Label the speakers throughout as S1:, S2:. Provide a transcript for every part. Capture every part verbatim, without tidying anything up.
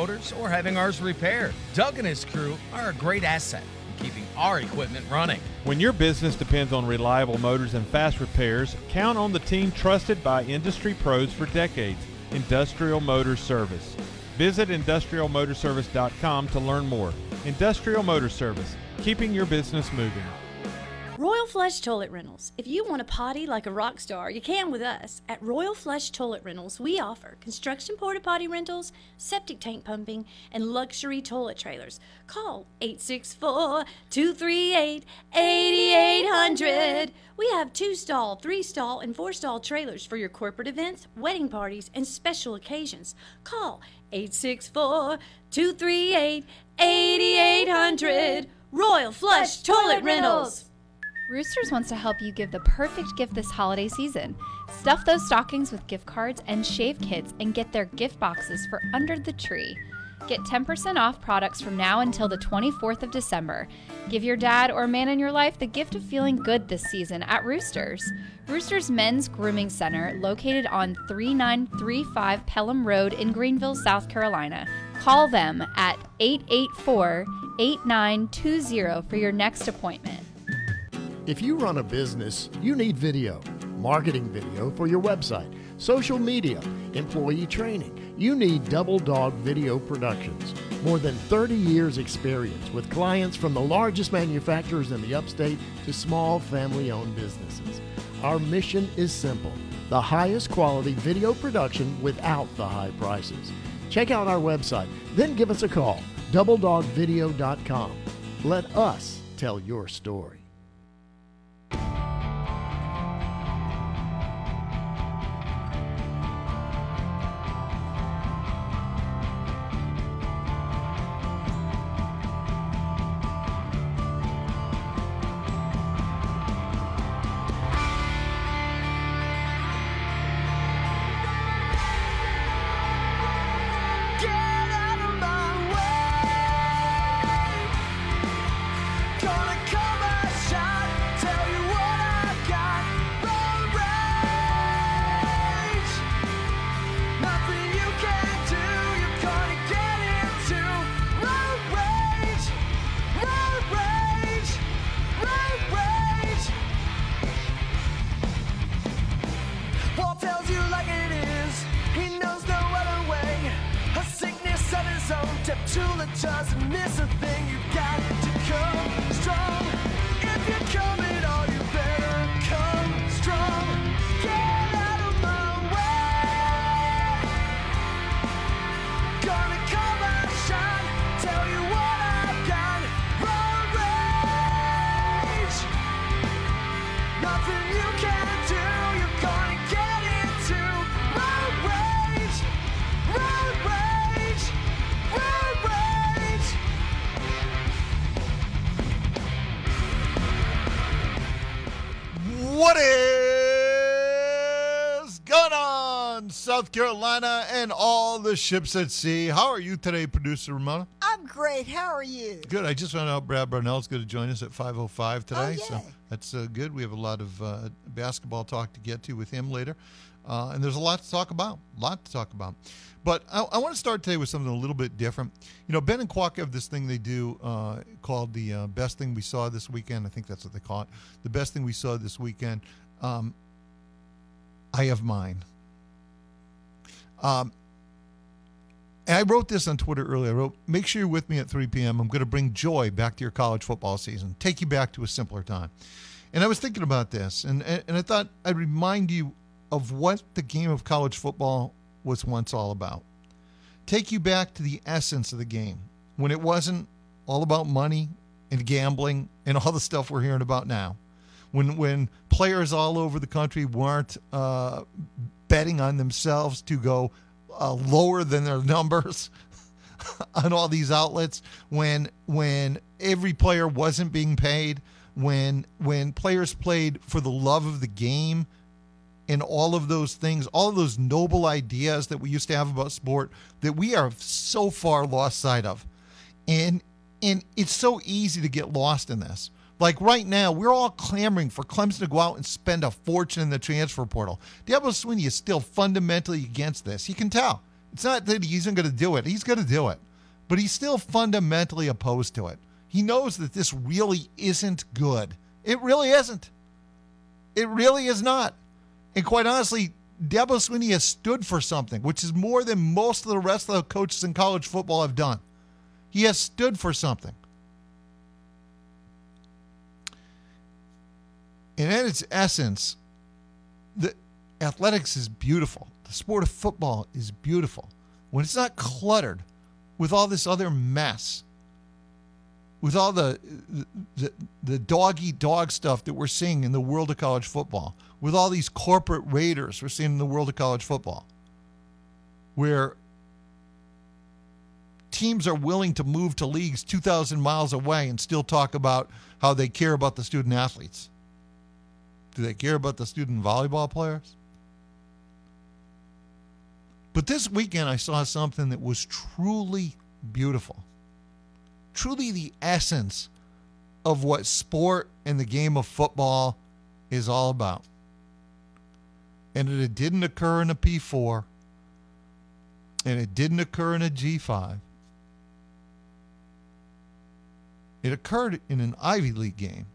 S1: motors or having ours repaired. Doug and his crew are a great asset in keeping our equipment running.
S2: When your business depends on reliable motors and fast repairs, count on the team trusted by industry pros for decades, Industrial Motor Service. Visit industrial motor service dot com to learn more. Industrial Motor Service, keeping your business moving.
S3: Royal Flush Toilet Rentals. If you want to potty like a rock star, you can with us. At Royal Flush Toilet Rentals, we offer construction porta potty rentals, septic tank pumping, and luxury toilet trailers. Call eight six four, two three eight, eight eight hundred. We have two-stall, three-stall, and four-stall trailers for your corporate events, wedding parties, and special occasions. Call eight six four, two three eight, eight eight hundred. Royal Flush Toilet Rentals.
S4: Roosters wants to help you give the perfect gift this holiday season. Stuff those stockings with gift cards and shave kits and get their gift boxes for under the tree. Get ten percent off products from now until the twenty-fourth of December. Give your dad or man in your life the gift of feeling good this season at Roosters. Roosters Men's Grooming Center, located on thirty-nine thirty-five Pelham Road in Greenville, South Carolina. Call them at eight eight four, eight nine two zero for your next appointment.
S5: If you run a business, you need video, marketing video for your website, social media, employee training. You need Double Dog Video Productions. More than thirty years experience with clients from the largest manufacturers in the upstate to small family-owned businesses. Our mission is simple: the highest quality video production without the high prices. Check out our website, then give us a call, double dog video dot com. Let us tell your story.
S6: What is going on, South Carolina and all the ships at sea? How are you today, producer Ramona?
S7: I'm great. How are you?
S6: Good. I just found out Brad Barnell's going to join us at five oh five today,
S7: Oh,
S6: so
S7: yay.
S6: that's uh, good. We have a lot of uh, basketball talk to get to with him later, uh, and there's a lot to talk about. A lot to talk about. But I, I want to start today with something a little bit different. You know, Ben and Kwok have this thing they do uh, called the uh, Best Thing We Saw This Weekend. I think that's what they call it. The Best Thing We Saw This Weekend. Um, I have mine. Um, and I wrote this on Twitter earlier. I wrote, make sure you're with me at three p.m. I'm going to bring joy back to your college football season. Take you back to a simpler time. And I was thinking about this, and, and, and I thought I'd remind you of what the game of college football was once all about. Take you back to the essence of the game, when it wasn't all about money and gambling and all the stuff we're hearing about now. When when players all over the country weren't uh, betting on themselves to go uh, lower than their numbers on all these outlets, when when every player wasn't being paid, when when players played for the love of the game, and all of those things, all of those noble ideas that we used to have about sport that we are so far lost sight of. And and it's so easy to get lost in this. Like right now, we're all clamoring for Clemson to go out and spend a fortune in the transfer portal. Diablo Sweeney is still fundamentally against this. You can tell. It's not that he isn't going to do it. He's going to do it. But he's still fundamentally opposed to it. He knows that this really isn't good. It really isn't. It really is not. And quite honestly, Dabo Swinney has stood for something, which is more than most of the rest of the coaches in college football have done. He has stood for something. And at its essence, the athletics is beautiful. The sport of football is beautiful. When it's not cluttered with all this other mess, with all the, the the dog-eat-dog stuff that we're seeing in the world of college football, with all these corporate raiders we're seeing in the world of college football, where teams are willing to move to leagues two thousand miles away and still talk about how they care about the student athletes. Do they care about the student volleyball players? But this weekend I saw something that was truly beautiful. Truly the essence of what sport and the game of football is all about. And it didn't occur in a P four. And it didn't occur in a G five. It occurred in an Ivy League game.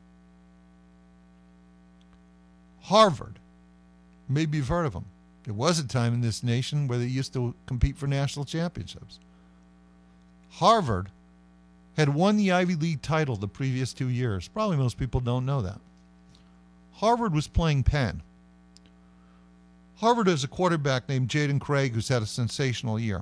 S6: Harvard. Maybe you've heard of them. There was a time in this nation where they used to compete for national championships. Harvard had won the Ivy League title the previous two years. Probably most people don't know that. Harvard was playing Penn. Harvard has a quarterback named Jaden Craig who's had a sensational year.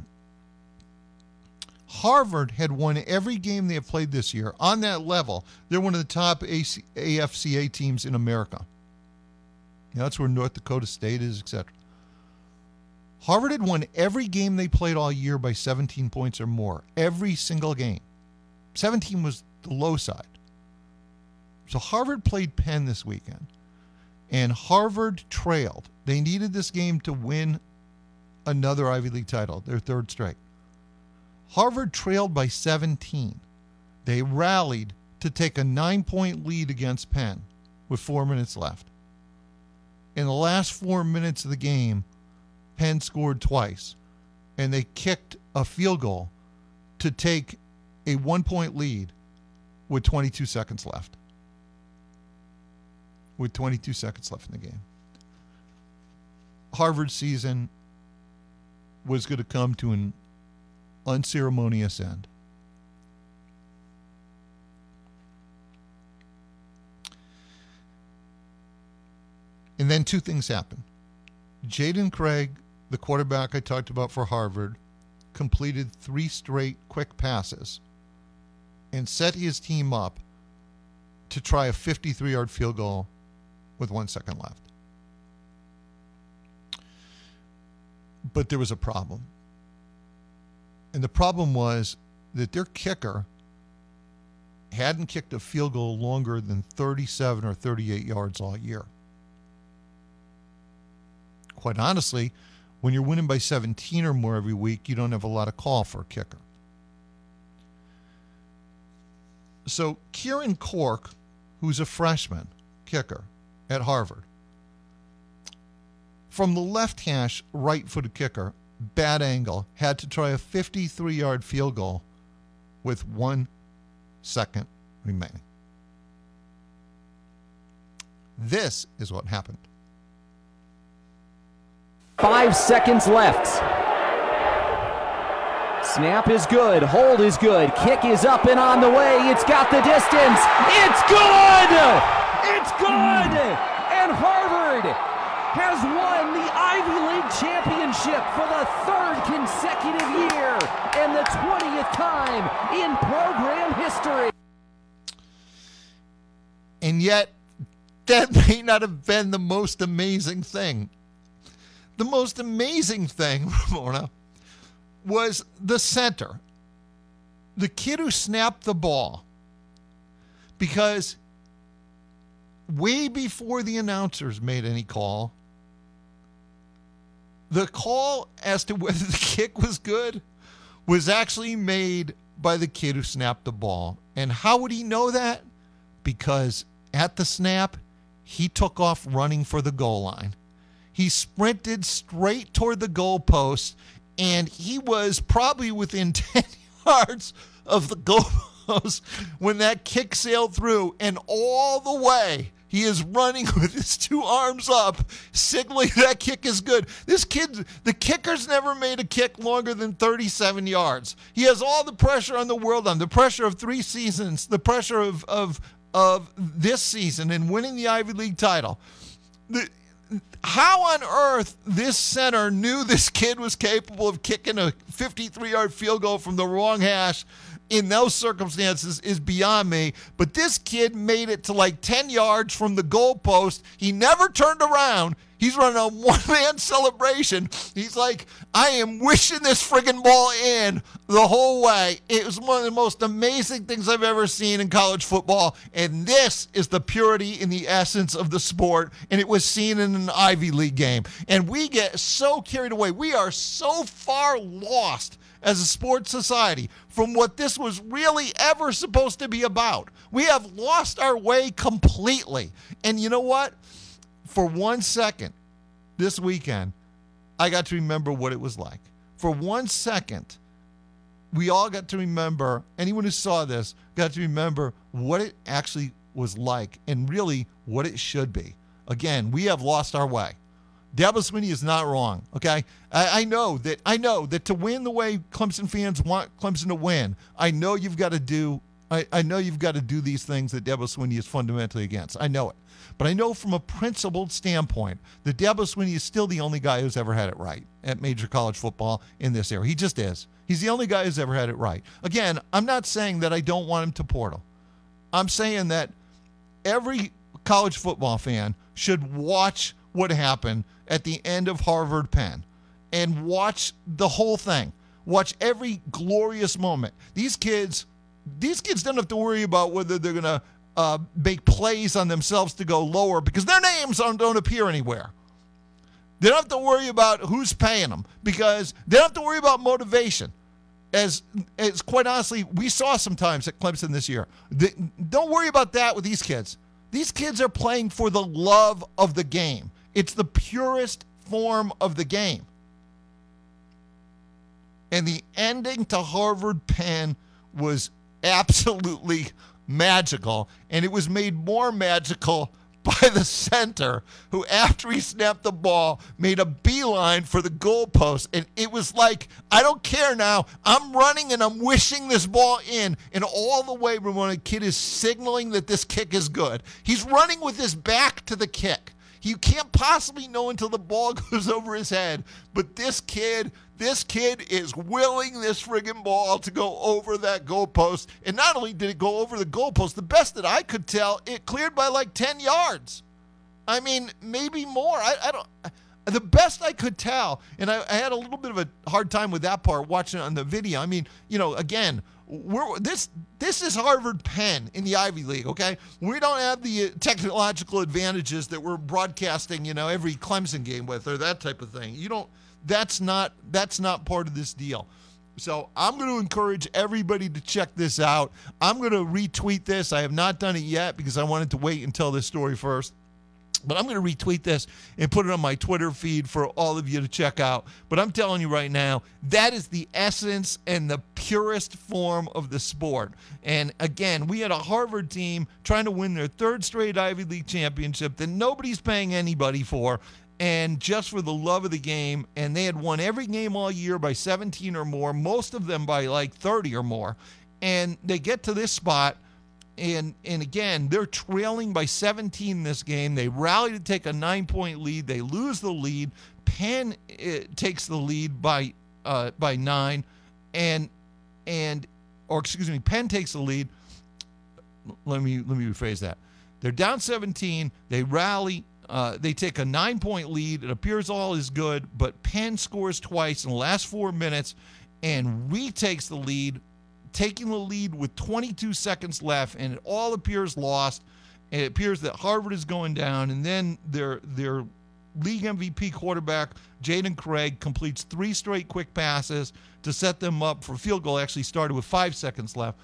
S6: Harvard had won every game they have played this year. On that level, they're one of the top A F C A teams in America. You know, that's where North Dakota State is, et cetera. Harvard had won every game they played all year by seventeen points or more. Every single game. seventeen was the low side. So Harvard played Penn this weekend. And Harvard trailed. They needed this game to win another Ivy League title, their third straight. Harvard trailed by seventeen. They rallied to take a nine-point lead against Penn with four minutes left. In the last four minutes of the game, Penn scored twice, and they kicked a field goal to take a one-point lead with twenty-two seconds left. With twenty-two seconds left in the game. Harvard's season was going to come to an unceremonious end. And then two things happened. Jaden Craig, the quarterback I talked about for Harvard, completed three straight quick passes and set his team up to try a fifty-three-yard field goal with one second left. But there was a problem. And the problem was that their kicker hadn't kicked a field goal longer than thirty-seven or thirty-eight yards all year. Quite honestly, when you're winning by seventeen or more every week, you don't have a lot of call for a kicker. So Kieran Cork, who's a freshman kicker at Harvard, from the left hash, right-footed kicker, bad angle, had to try a fifty-three-yard field goal with one second remaining. This is what happened.
S8: Five seconds left. Snap is good. Hold is good. Kick is up and on the way. It's got the distance. It's good! It's good! And Harvard has won the Ivy League championship for the third consecutive year and the twentieth time in program history.
S6: And yet, that may not have been the most amazing thing. The most amazing thing, Ramona, was the center, the kid who snapped the ball, because way before the announcers made any call, the call as to whether the kick was good was actually made by the kid who snapped the ball. And how would he know that? Because at the snap, he took off running for the goal line. He sprinted straight toward the goalpost and he was probably within ten yards of the goalpost when that kick sailed through, and all the way he is running with his two arms up, signaling that kick is good. This kid, the kicker's never made a kick longer than thirty-seven yards. He has all the pressure on the world on, the pressure of three seasons, the pressure of of of this season and winning the Ivy League title. The, how on earth this center knew this kid was capable of kicking a fifty-three-yard field goal from the wrong hash in those circumstances is beyond me. But this kid made it to like ten yards from the goalpost. He never turned around. He's running a one-man celebration. He's like, I am wishing this friggin' ball in the whole way. It was one of the most amazing things I've ever seen in college football. And this is the purity in the essence of the sport. And it was seen in an Ivy League game. And we get so carried away. We are so far lost as a sports society from what this was really ever supposed to be about. We have lost our way completely. And you know what? For one second this weekend, I got to remember what it was like. For one second, we all got to remember, anyone who saw this got to remember what it actually was like and really what it should be. Again, we have lost our way. Dabo Swinney is not wrong, okay? I, I know that I know that to win the way Clemson fans want Clemson to win, I know you've got to do I, I know you've got to do these things that Dabo Swinney is fundamentally against. I know it. But I know from a principled standpoint that Dabo Swinney is still the only guy who's ever had it right at major college football in this era. He just is. He's the only guy who's ever had it right. Again, I'm not saying that I don't want him to portal. I'm saying that every college football fan should watch what happened at the end of Harvard Penn and watch the whole thing. Watch every glorious moment. These kids, these kids don't have to worry about whether they're going to uh, make plays on themselves to go lower because their names don't, don't appear anywhere. They don't have to worry about who's paying them because they don't have to worry about motivation. As, as quite honestly, we saw sometimes at Clemson this year. They, don't worry about that with these kids. These kids are playing for the love of the game. It's the purest form of the game. And the ending to Harvard Penn was absolutely magical. And it was made more magical by the center, who after he snapped the ball, made a beeline for the goalpost. And it was like, I don't care now. I'm running and I'm wishing this ball in. And all the way when a kid is signaling that this kick is good. He's running with his back to the kick. You can't possibly know until the ball goes over his head. But this kid, this kid is willing this friggin' ball to go over that goalpost. And not only did it go over the goalpost, the best that I could tell, it cleared by like ten yards. I mean, maybe more. I, I don't. The best I could tell, and I, I had a little bit of a hard time with that part watching it on the video. I mean, you know, again, we're this this is Harvard Penn in the Ivy League, okay? We don't have the technological advantages that we're broadcasting, you know, every Clemson game with or that type of thing. You don't. That's not that's not part of this deal. So I'm going to encourage everybody to check this out. I'm going to retweet this. I have not done it yet because I wanted to wait and tell this story first. But I'm going to retweet this and put it on my Twitter feed for all of you to check out. But I'm telling you right now, that is the essence and the purest form of the sport. And again, we had a Harvard team trying to win their third straight Ivy League championship that nobody's paying anybody for, and just for the love of the game. And they had won every game all year by seventeen or more, most of them by like thirty or more. And they get to this spot. And and again, they're trailing by seventeen this game. They rally to take a nine-point lead. They lose the lead. Penn uh, takes the lead by uh, by nine, and and or excuse me, Penn takes the lead. Let me let me rephrase that. They're down seventeen. They rally. Uh, they take a nine-point lead. It appears all is good, but Penn scores twice in the last four minutes, and retakes the lead, taking the lead with twenty-two seconds left, and it all appears lost. It appears that Harvard is going down, and then their their league M V P quarterback, Jaden Craig, completes three straight quick passes to set them up for a field goal. Actually started with five seconds left.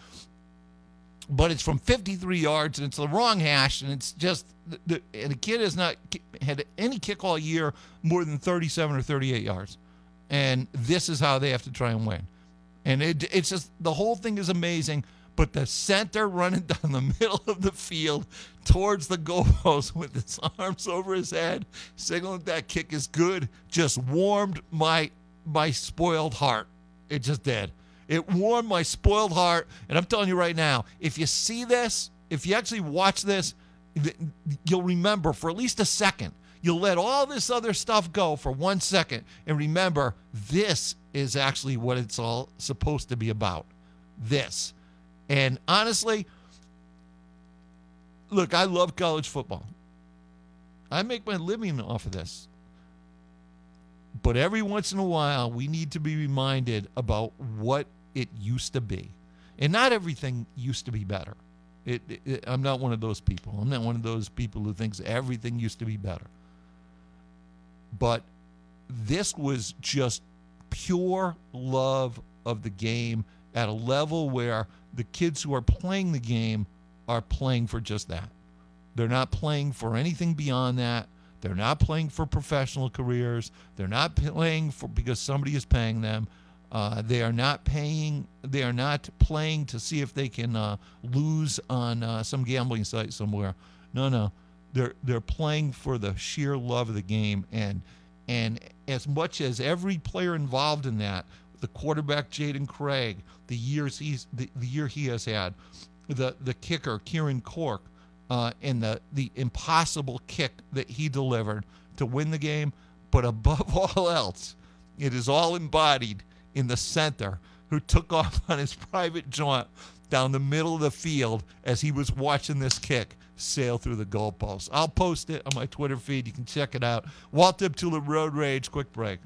S6: But it's from fifty-three yards, and it's the wrong hash, and it's just the, and the kid has not had any kick all year more than thirty-seven or thirty-eight yards.
S9: And this is how they have to try and win. And it, it's just, the whole thing is amazing. But the center running down the middle of the field towards the goalpost with his arms over his head, signaling that kick is good, just warmed my my spoiled heart. It just did. It warmed my spoiled heart. And I'm telling you right now, if you see this, if you actually watch this, you'll remember for at least a second. You'll let all this other stuff go for one second and remember this is actually what it's all supposed to be about. This. And honestly, look, I love college football. I make my living off of this. But every once in a while, we need to be reminded about what it used to be. And not everything used to be better. It, it, I'm not one of those people. I'm not one of those people who thinks everything used to be better. But this was just pure love of the game at a level where the kids who are playing the game are playing for just that. They're not playing for anything beyond that. They're not playing for professional careers. They're not playing for because somebody is paying them. Uh, they are not paying. They are not playing to see if they can uh, lose on uh, some gambling site somewhere. No, no, they're they're playing for the sheer love of the game. And and as much as every player involved in that, the quarterback Jaden Craig, the years he's the, the year he has had, the the kicker Kieran Cork, uh, and the the impossible kick that he delivered to win the game. But above all else, it is all embodied in the center who took off on his private jaunt down the middle of the field as he was watching this kick sail through the goalpost. I'll post it on my Twitter feed. You can check it out. Walt Diptula, Road Rage. Quick break.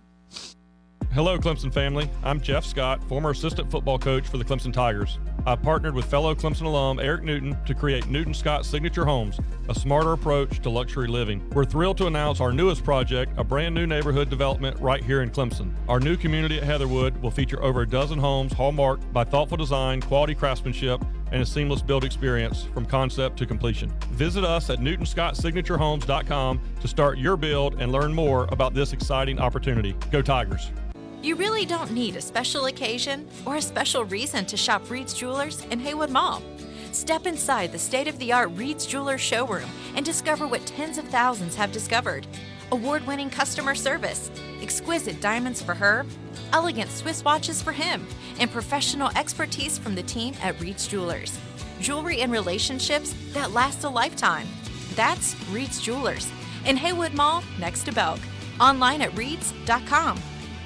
S10: Hello, Clemson family. I'm Jeff Scott, former assistant football coach for the Clemson Tigers. I've partnered with fellow Clemson alum Eric Newton to create Newton Scott Signature Homes, a smarter approach to luxury living. We're thrilled to announce our newest project, a brand new neighborhood development right here in Clemson. Our new community at Heatherwood will feature over a dozen homes hallmarked by thoughtful design, quality craftsmanship, and a seamless build experience from concept to completion. Visit us at newton scott signature homes dot com to start your build and learn more about this exciting opportunity. Go Tigers!
S11: You really don't need a special occasion or a special reason to shop Reed's Jewelers in Haywood Mall. Step inside the state-of-the-art Reed's Jewelers showroom and discover what tens of thousands have discovered. Award-winning customer service, exquisite diamonds for her, elegant Swiss watches for him, and professional expertise from the team at Reed's Jewelers. Jewelry and relationships that last a lifetime. That's Reed's Jewelers in Haywood Mall next to Belk. Online at reeds dot com.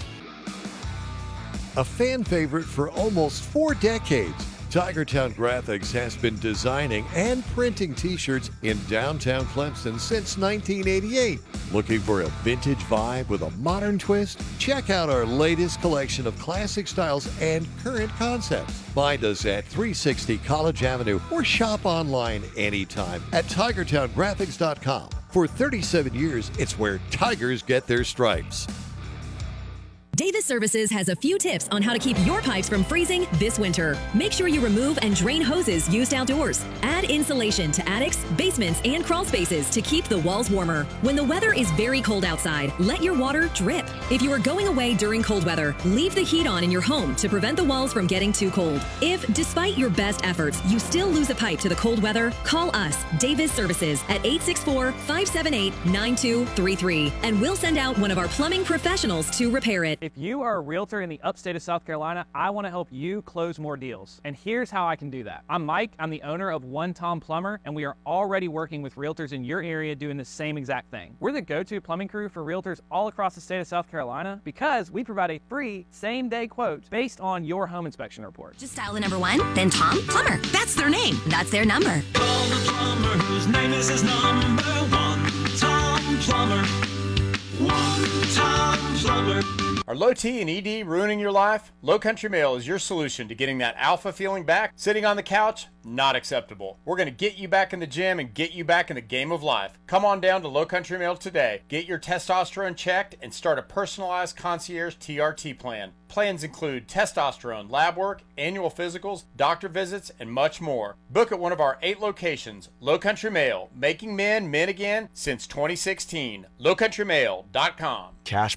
S12: A fan favorite for almost four decades, Tigertown Graphics has been designing and printing t-shirts in downtown Clemson since nineteen eighty-eight. Looking for a vintage vibe with a modern twist? Check out our latest collection of classic styles and current concepts. Find us at three sixty College Avenue or shop online anytime at tigertown graphics dot com. For thirty-seven years, it's where Tigers get their stripes.
S13: Davis Services has a few tips on how to keep your pipes from freezing this winter. Make sure you remove and drain hoses used outdoors. Add insulation to attics, basements, and crawl spaces to keep the walls warmer. When the weather is very cold outside, let your water drip. If you are going away during cold weather, leave the heat on in your home to prevent the walls from getting too cold. If, despite your best efforts, you still lose a pipe to the cold weather, call us, Davis Services, at eight six four, five seven eight, nine two three three, and we'll send out one of our plumbing professionals to repair it.
S14: If you are a realtor in the upstate of South Carolina, I want to help you close more deals. And here's how I can do that. I'm Mike, I'm the owner of One Tom Plumber, and we are already working with realtors in your area doing the same exact thing. We're the go-to plumbing crew for realtors all across the state of South Carolina because we provide a free same-day quote based on your home inspection report.
S13: Just dial the number one, then Tom Plumber. That's their name. That's their number.
S15: Call the plumber whose name is his number one. Tom Plumber. One Tom Plumber.
S16: Are low T and E D ruining your life? Low Country Mail is your solution to getting that alpha feeling back. Sitting on the couch? Not acceptable. We're going to get you back in the gym and get you back in the game of life. Come on down to Low Country Mail today. Get your testosterone checked and start a personalized concierge T R T plan. Plans include testosterone, lab work, annual physicals, doctor visits, and much more. Book at one of our eight locations. Low Country Mail, making men men again since twenty sixteen. low country mail dot com.
S17: Cash Pop?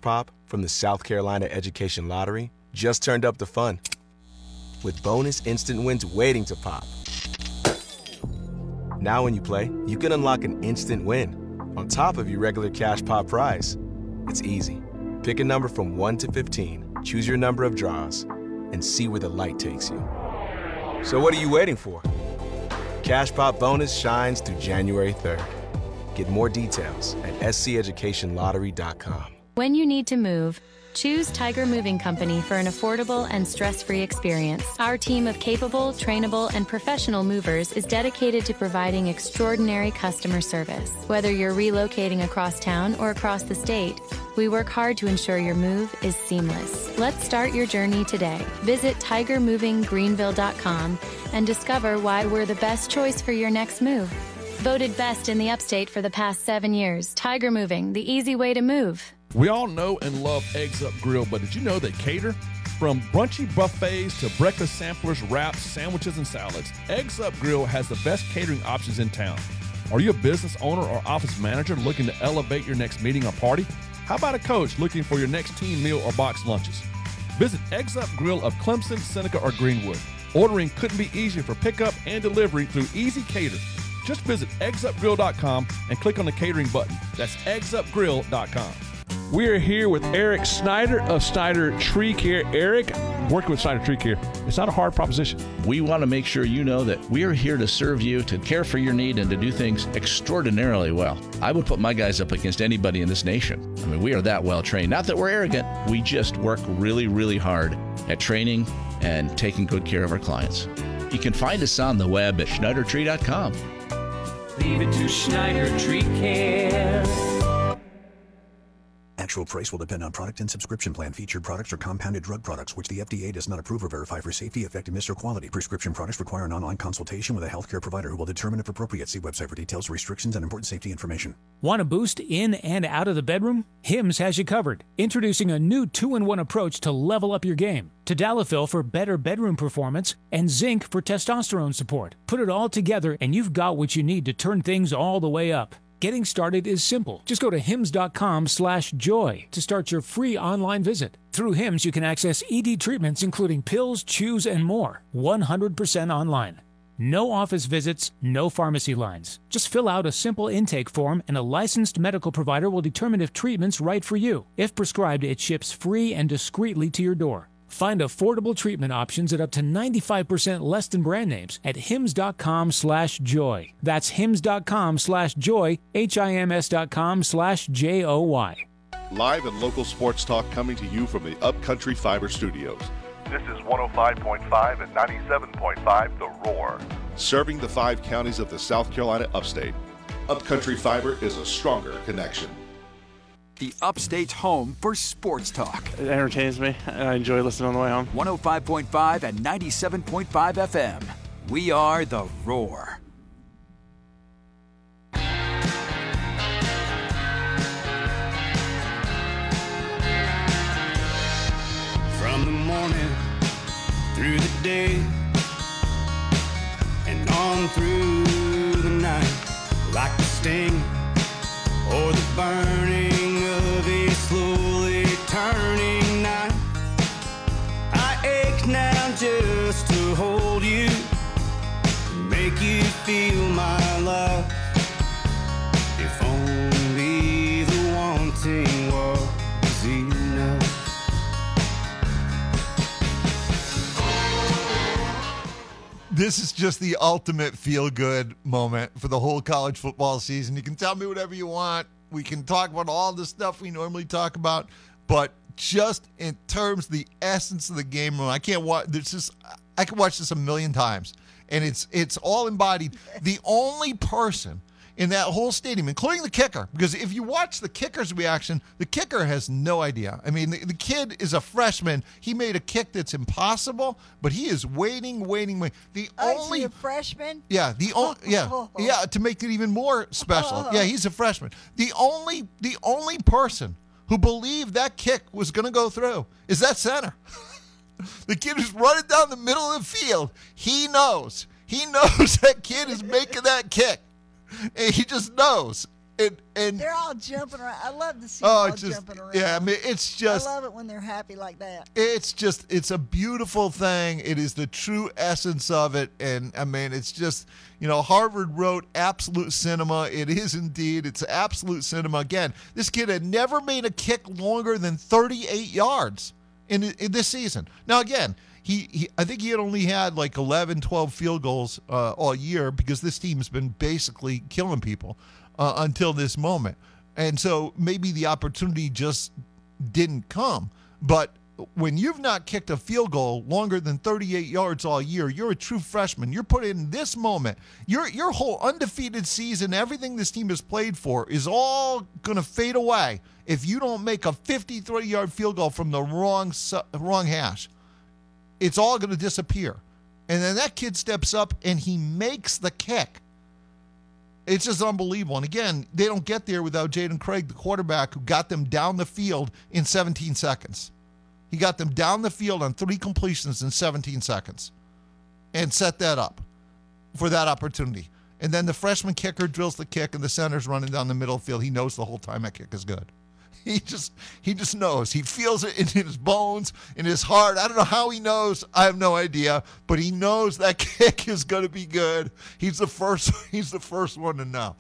S17: from the South Carolina Education Lottery just turned up the fun with bonus instant wins waiting to pop. Now when you play, you can unlock an instant win on top of your regular cash pop prize. It's easy. Pick a number from one to fifteen, choose your number of draws, and see where the light takes you. So what are you waiting for? Cash Pop Bonus shines through January third. Get more details at s c education lottery dot com.
S18: When you need to move, choose Tiger Moving Company for an affordable and stress-free experience. Our team of capable, trainable, and professional movers is dedicated to providing extraordinary customer service. Whether you're relocating across town or across the state, we work hard to ensure your move is seamless. Let's start your journey today. Visit tiger moving greenville dot com and discover why we're the best choice for your next move. Voted best in the upstate for the past seven years. Tiger Moving, the easy way to move.
S19: We all know and love Eggs Up Grill, but did you know they cater? From brunchy buffets to breakfast samplers, wraps, sandwiches, and salads, Eggs Up Grill has the best catering options in town. Are you a business owner or office manager looking to elevate your next meeting or party? How about a coach looking for your next team meal or box lunches? Visit Eggs Up Grill of Clemson, Seneca, or Greenwood. Ordering couldn't be easier for pickup and delivery through Easy Cater. Just visit eggs up grill dot com and click on the catering button. That's eggs up grill dot com.
S20: We are here with Eric Snyder of Snyder Tree Care. Eric, working with Snyder Tree Care, it's not a hard proposition.
S21: We want to make sure you know that we are here to serve you, to care for your need, and to do things extraordinarily well. I would put my guys up against anybody in this nation. I mean, we are that well trained. Not that we're arrogant. We just work really, really hard at training and taking good care of our clients. You can find us on the web at schneider tree dot com.
S15: Leave it to Schneider Tree Care.
S22: Actual price will depend on product and subscription plan. Featured products are compounded drug products, which the F D A does not approve or verify for safety, effectiveness, or quality. Prescription products require an online consultation with a healthcare provider who will determine if appropriate. See website for details, restrictions, and important safety information.
S23: Want a boost in and out of the bedroom? Hims has you covered. Introducing a new two in one approach to level up your game. Tadalafil for better bedroom performance and zinc for testosterone support. Put it all together and you've got what you need to turn things all the way up. Getting started is simple. Just go to hims dot com slash joy to start your free online visit. Through Hims, you can access E D treatments including pills, chews, and more. one hundred percent online. No office visits, no pharmacy lines. Just fill out a simple intake form and a licensed medical provider will determine if treatment's right for you. If prescribed, it ships free and discreetly to your door. Find affordable treatment options at up to ninety-five percent less than brand names at hims dot com slash joy. That's hims dot com slash joy, H I M S dot com slash J O Y.
S24: Live and local sports talk coming to you from the Upcountry Fiber Studios.
S25: This is one oh five point five and ninety-seven point five The Roar.
S24: Serving the five counties of the South Carolina upstate. Upcountry Fiber is a stronger connection.
S26: The upstate's home for sports talk.
S27: It entertains me, and I enjoy listening on the way home.
S26: one oh five point five and ninety-seven point five F M. We are The Roar.
S15: From the morning through the day and on through the night, like the sting or the burning of a slowly turning night. I ache now just to hold you, make you feel my love. If only the wanting was enough.
S6: This is just the ultimate feel-good moment for the whole college football season. You can tell me whatever you want. We can talk about all the stuff we normally talk about, but just in terms of the essence of the game, I can't watch this. Is I can watch this a million times, and it's it's all embodied. The only person in that whole stadium, including the kicker, because if you watch the kicker's reaction, the kicker has no idea. I mean, the, the kid is a freshman. He made a kick that's impossible, but he is waiting, waiting, waiting. The
S7: Oh, is
S6: only
S7: he a freshman?
S6: yeah, the only yeah, yeah, to make it even more special. Yeah, he's a freshman. The only the only person who believed that kick was going to go through is that center. The kid is running down the middle of the field. He knows. He knows that kid is making that kick. And he just knows. And, and
S7: they're all jumping around. I love to see
S6: oh,
S7: them all
S6: it's just,
S7: jumping around.
S6: yeah, I mean, it's just.
S7: I love it when they're happy like that.
S6: It's just, it's a beautiful thing. It is the true essence of it. And I mean, it's just, you know, Harvard wrote absolute cinema. It is indeed. It's absolute cinema. Again, this kid had never made a kick longer than thirty-eight yards in, in this season. Now, again, he, he I think he had only had like eleven, twelve field goals uh, all year because this team's been basically killing people uh, until this moment. And so maybe the opportunity just didn't come. But when you've not kicked a field goal longer than thirty-eight yards all year, you're a true freshman. You're put in this moment. Your your whole undefeated season, everything this team has played for, is all going to fade away if you don't make a fifty-three-yard field goal from the wrong wrong hash. It's all going to disappear. And then that kid steps up and he makes the kick. It's just unbelievable. And again, they don't get there without Jaden Craig, the quarterback, who got them down the field in seventeen seconds. He got them down the field on three completions in seventeen seconds and set that up for that opportunity. And then the freshman kicker drills the kick, and the center's running down the middle of the field. He knows the whole time that kick is good. He just he just knows. He feels it in his bones, in his heart. I don't know how he knows. I have no idea. But he knows that kick is going to be good. He's the first he's the first one to know.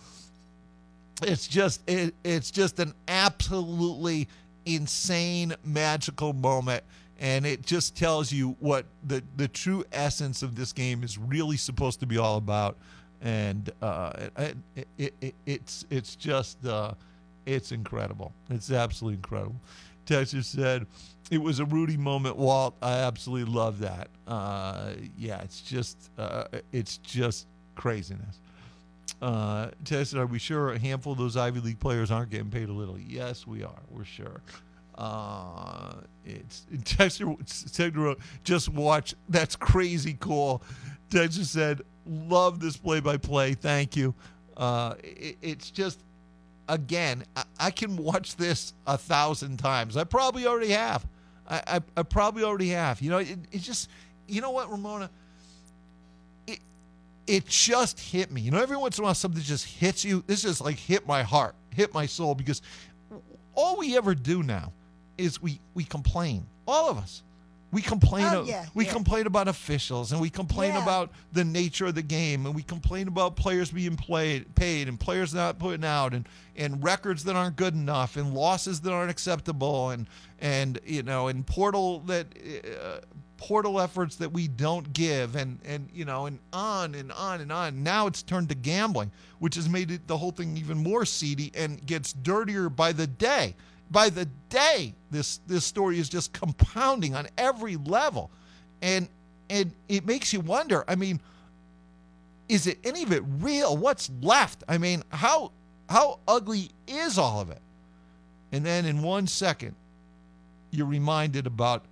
S6: It's just it, it's just an absolutely insane, magical moment. And it just tells you what the, the true essence of this game is really supposed to be all about. And uh, it, it, it, it, it's it's just... Uh, It's incredible. It's absolutely incredible. Texas said, it was a Rudy moment, Walt. I absolutely love that. Uh, yeah, it's just uh, it's just craziness. Uh, Texas said, are we sure a handful of those Ivy League players aren't getting paid a little? Yes, we are. We're sure. Uh, it's Texas said, just watch. That's crazy cool. Texas said, love this play-by-play. Thank you. Uh, it, it's just, again, I, I can watch this a thousand times. I probably already have. I, I, I probably already have. You know, it, it just, you know what, Ramona? It, it just hit me. You know, every once in a while something just hits you. This just like hit my heart, hit my soul, because all we ever do now is we, we complain. All of us. We complain.
S7: Oh, yeah,
S6: we
S7: yeah.
S6: complain about officials, and we complain
S7: Yeah.
S6: about the nature of the game, and we complain about players being played, paid, and players not putting out, and, and records that aren't good enough, and losses that aren't acceptable, and and you know, and portal that uh, portal efforts that we don't give, and and you know, and on and on and on. Now it's turned to gambling, which has made it the whole thing even more seedy and gets dirtier by the day. By the day, this this story is just compounding on every level, and and it makes you wonder. I mean, is it any of it real? What's left? I mean, how how ugly is all of it? And then in one second, you're reminded about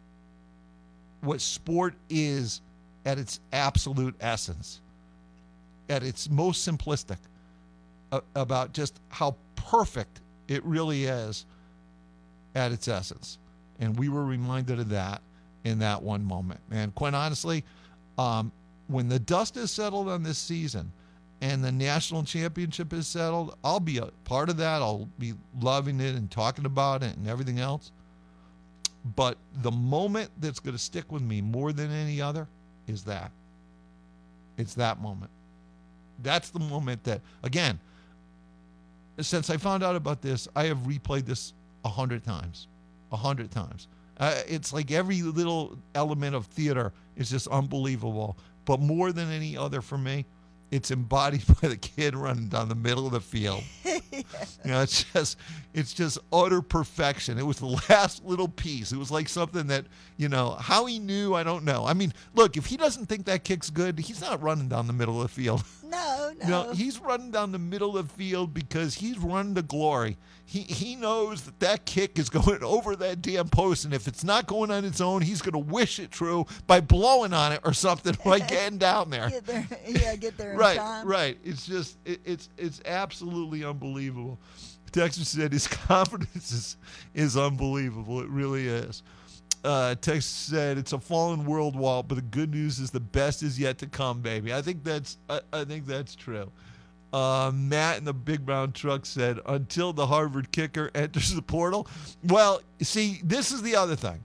S6: what sport is at its absolute essence, at its most simplistic, uh, about just how perfect it really is at its essence. And we were reminded of that in that one moment. And quite honestly, um, when the dust is settled on this season and the national championship is settled, I'll be a part of that. I'll be loving it and talking about it and everything else. But the moment that's going to stick with me more than any other is that. It's that moment. That's the moment that, again, since I found out about this, I have replayed this a hundred times, a hundred times. Uh, it's like every little element of theater is just unbelievable. But more than any other for me, it's embodied by the kid running down the middle of the field. You know, it's just, it's just utter perfection. It was the last little piece. It was like something that, you know, how he knew, I don't know. I mean, look, if he doesn't think that kick's good, he's not running down the middle of the field.
S7: No, no.
S6: No, he's running down the middle of the field because he's running to glory. He he knows that that kick is going over that damn post, and if it's not going on its own, he's going to wish it true by blowing on it or something by getting down there.
S7: Get there, yeah, get there in
S6: right,
S7: time.
S6: right. It's just it, it's it's absolutely unbelievable. Texas said his confidence is is unbelievable. It really is. Uh, Texas said it's a fallen world, Walt, but the good news is the best is yet to come, baby. I think that's I, I think that's true. Uh, Matt in the big brown truck said, until the Harvard kicker enters the portal. Well, see, this is the other thing.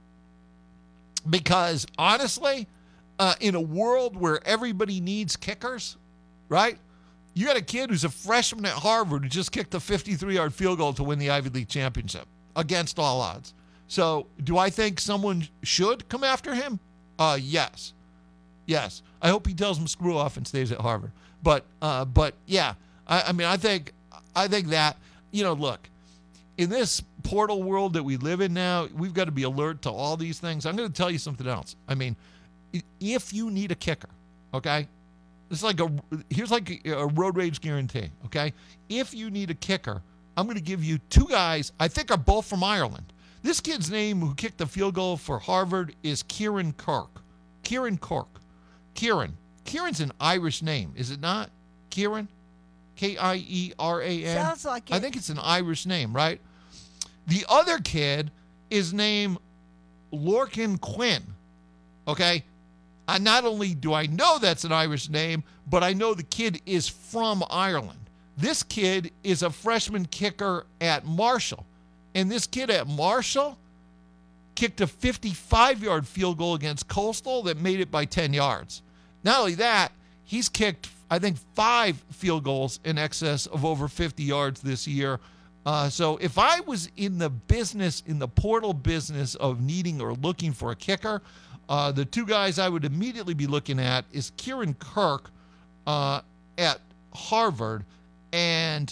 S6: Because honestly, uh, in a world where everybody needs kickers, right? You got a kid who's a freshman at Harvard who just kicked a fifty-three-yard field goal to win the Ivy League championship against all odds. So do I think someone should come after him? Uh, yes. Yes. I hope he tells him screw off and stays at Harvard. But, uh, but yeah, I, I mean, I think, I think that, you know, look, in this portal world that we live in now, we've got to be alert to all these things. I'm going to tell you something else. I mean, if you need a kicker, okay, it's like a, here's like a, a road rage guarantee, okay? If you need a kicker, I'm going to give you two guys, I think are both from Ireland. This kid's name who kicked the field goal for Harvard is Kieran Kirk. Kieran Kirk. Kieran. Kieran's an Irish name, is it not? Kieran? K I E R A N?
S7: Sounds like it.
S6: I think it's an Irish name, right? The other kid is named Lorcan Quinn, okay? I, not only do I know that's an Irish name, but I know the kid is from Ireland. This kid is a freshman kicker at Marshall. And this kid at Marshall kicked a fifty-five-yard field goal against Coastal that made it by ten yards. Not only that, he's kicked, I think, five field goals in excess of over fifty yards this year. Uh, so if I was in the business, in the portal business of needing or looking for a kicker, uh, the two guys I would immediately be looking at is Kieran Kirk uh, at Harvard and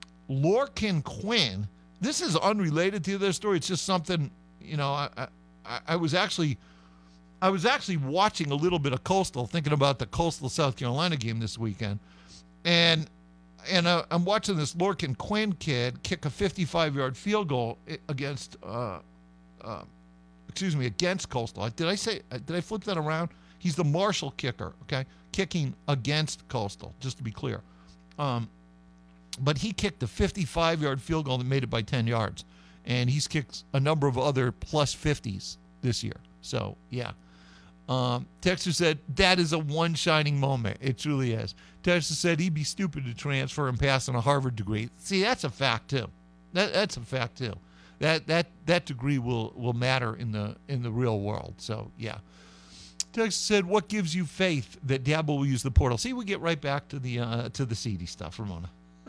S6: Lorcan Quinn. This is unrelated to their story. It's just something, you know, I, I, I was actually... I was actually watching a little bit of Coastal, thinking about the Coastal South Carolina game this weekend, and and uh, I'm watching this Lorcan Quinn kid kick a fifty-five-yard field goal against, uh, uh, excuse me, against Coastal. Did I say? Did I flip that around? He's the Marshall kicker, okay, kicking against Coastal, just to be clear. Um, but he kicked a fifty-five-yard field goal that made it by ten yards, and he's kicked a number of other plus fifties this year. So yeah. Um, Texter said, that is a one shining moment. It truly is. Texter said he'd be stupid to transfer and pass on a Harvard degree. See, that's a fact too. That that's a fact too. That that that degree will will matter in the in the real world. So yeah. Texter said, what gives you faith that Dabo will use the portal? See, we get right back to the uh, to the seedy stuff, Ramona.